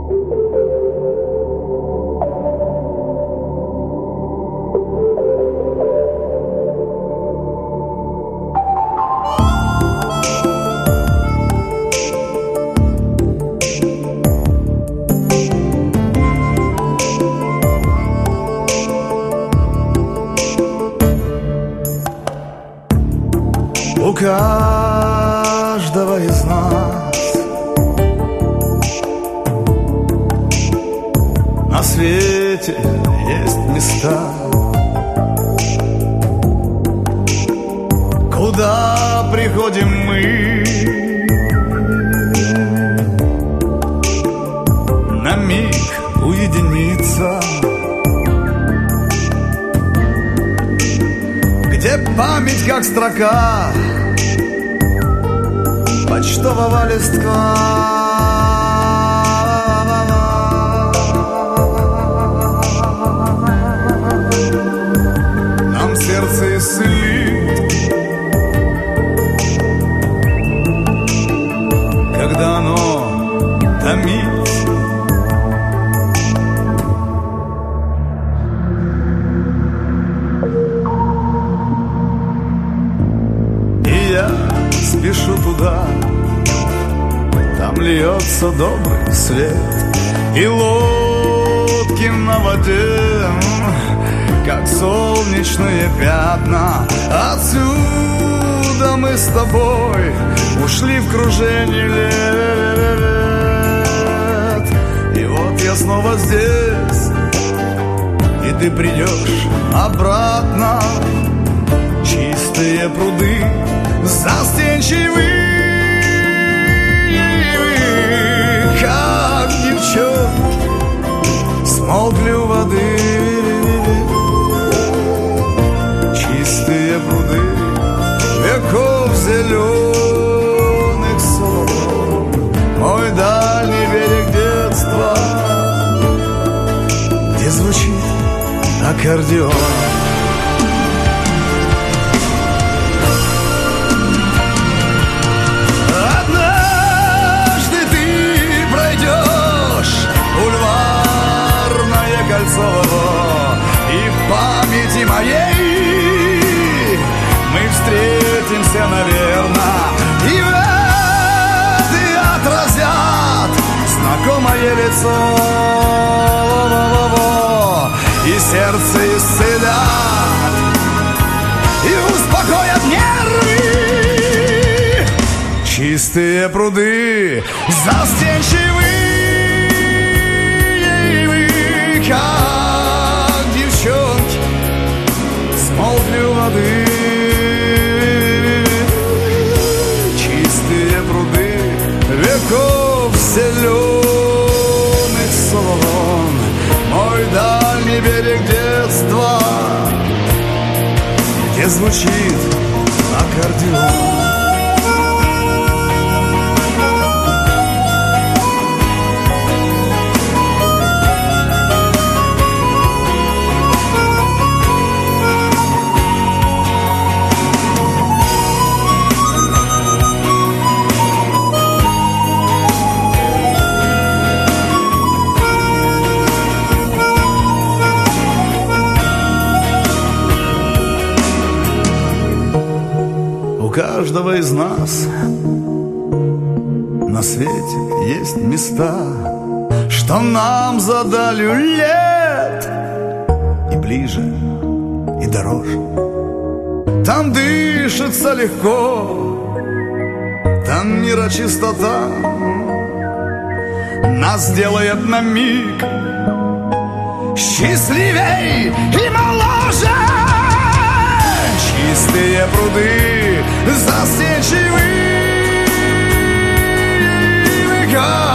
У каждого из нас на свете есть места, куда приходим мы на миг уединиться, где память как строка почтового листка. Нам сердце исцелит, когда оно томится. И я спешу туда, там льется добрый свет, и лодки на воде, как солнечные пятна. Отсюда мы с тобой ушли в кружение лет, и вот я снова здесь, и ты придешь обратно. Чистые пруды застенчивые, как девчонки, смолкли у воды. Чистые пруды веков зеленых сон, мой дальний берег детства, где звучит аккордеон. И в памяти моей мы встретимся, наверное, и в этой отразят знакомое лицо, и сердце исцелят, и успокоят нервы. Чистые пруды застенчивые, как девчонки, смолкли у воды. Чистые пруды веков зеленых сон, мой дальний берег детства, где звучит аккордеон. У каждого из нас на свете есть места, что нам за далью лет и ближе, и дороже. Там дышится легко, там мира чистота нас делает на миг счастливей и моложе. Чистые пруды застенчивые, как